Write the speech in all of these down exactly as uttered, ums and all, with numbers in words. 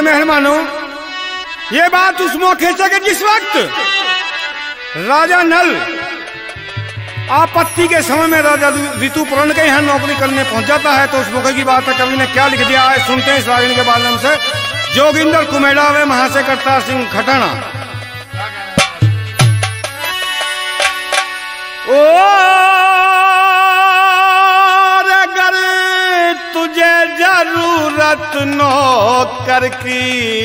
मेहरबानों, ये बात उस मौके से कि जिस वक्त राजा नल आपत्ति के समय में राजा ऋतुपर्ण के यहाँ नौकरी करने पहुंच जाता है, तो उस मौके की बात है। कवि ने क्या लिख दिया है, सुनते हैं इस रागिनी के माध्यम से। जोगिंदर कुमेड़ा वे महाशय करतार सिंह खटाना। ओ अगर तुझे जरूरत नौकर की,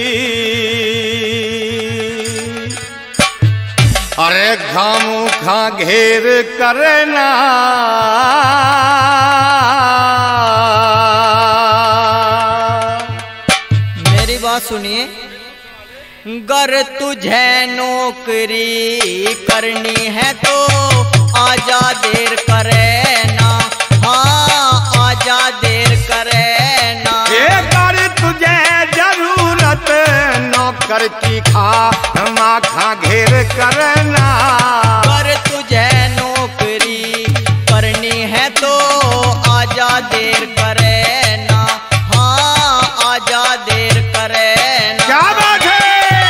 अरे घामू खा घेर करना, मेरी बात सुनिए। गर तुझे नौकरी करनी है तो आजा देर करे ना, हाँ आजा देर करे ना। अगर तुझे जरूरत नौकर की, खा खा घेर करना। गर तुझे नौकरी करनी है तो आजा देर करे ना, हाँ आजा देर करे ना। क्या बात है।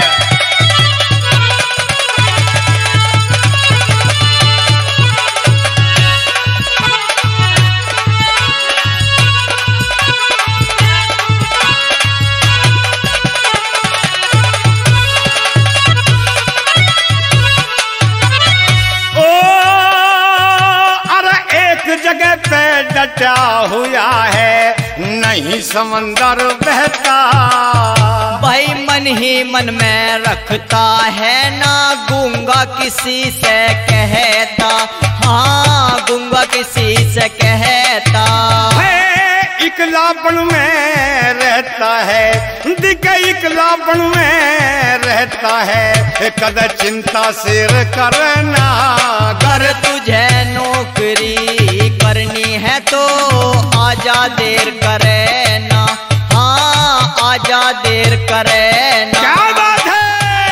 जगह पे डटा हुआ है, नहीं समंदर बहता। भाई मन ही मन में रखता है ना, गूंगा किसी से कहता, हाँ गूंगा किसी से कहता। है इकलापन में रहता है, दिखे इकलापन में रहता है, कद चिंता सिर करना। कर तुझे नौकरी करनी है तो आजा देर करे ना, हाँ आजा देर करे ना। क्या बात है।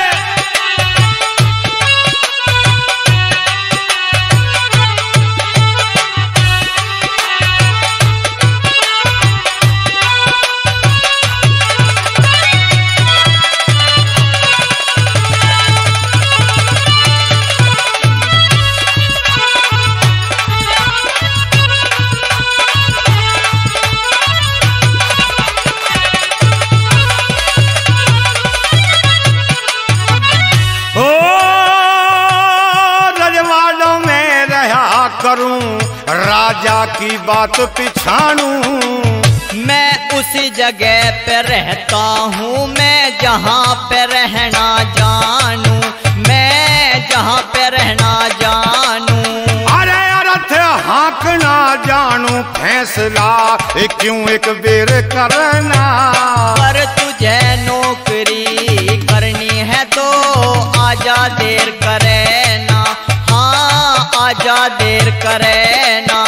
करूं राजा की बात पिछाड़ूं, मैं उसी जगह पे रहता हूँ, मैं जहाँ पे रहना जानू, मैं जहाँ पे रहना जानू। अरे अर्थ हाँकना जानू, फैसला क्यों एक बेर करना। पर तुझे नौकरी करनी है तो आजा देर करे ना, हाँ आजा देर करे ना।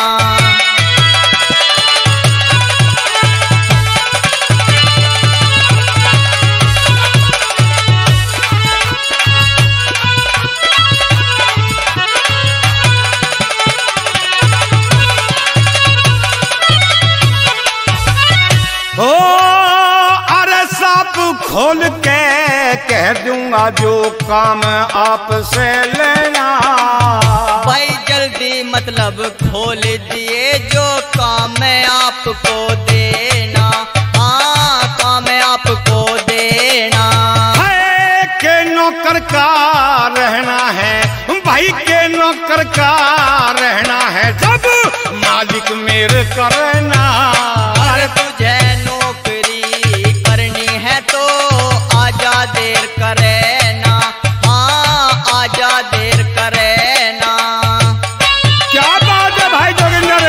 ओ अरे सब खोल के कह दूंगा जो काम आपसे लेना। भाई जल्दी मतलब खोल दिए जो काम मैं आपको देना, हाँ काम मैं आपको देना। है के नौकर का रहना है, भाई के नौकर का रहना है, जब मालिक मेरे करना। अरे तुझे नौकरी करनी है तो आजा देर करे ना, हाँ आजा देर करे ना। क्या बात है भाई जोगिंदर।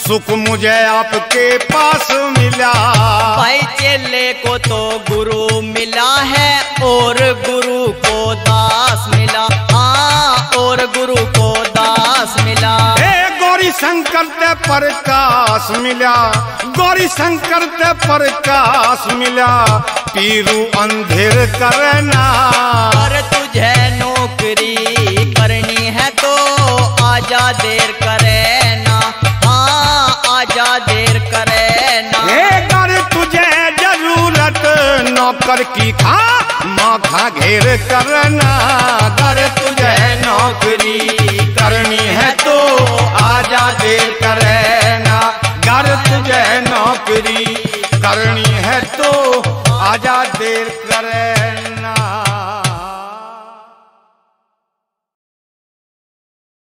सुख मुझे आपके पास मिला। भाई चेले को तो गुरु मिला है और गुरु को दास मिला। हाँ और गुरु को दास मिला। ए गौरी शंकर ते प्रकाश मिला, गौरी शंकर ते प्रकाश मिला। पीरू अंधेर करना, और तुझे नौकरी करनी है तो आजा देर करे ना। हाँ आजा देर करे ना। अगर तुझे जरूरत नौकर की खा माथा घेर करना। अगर तुझे नौकरी करनी है तो आजा देर करना। अगर तुझे नौकरी करनी है तो आजा देर करे।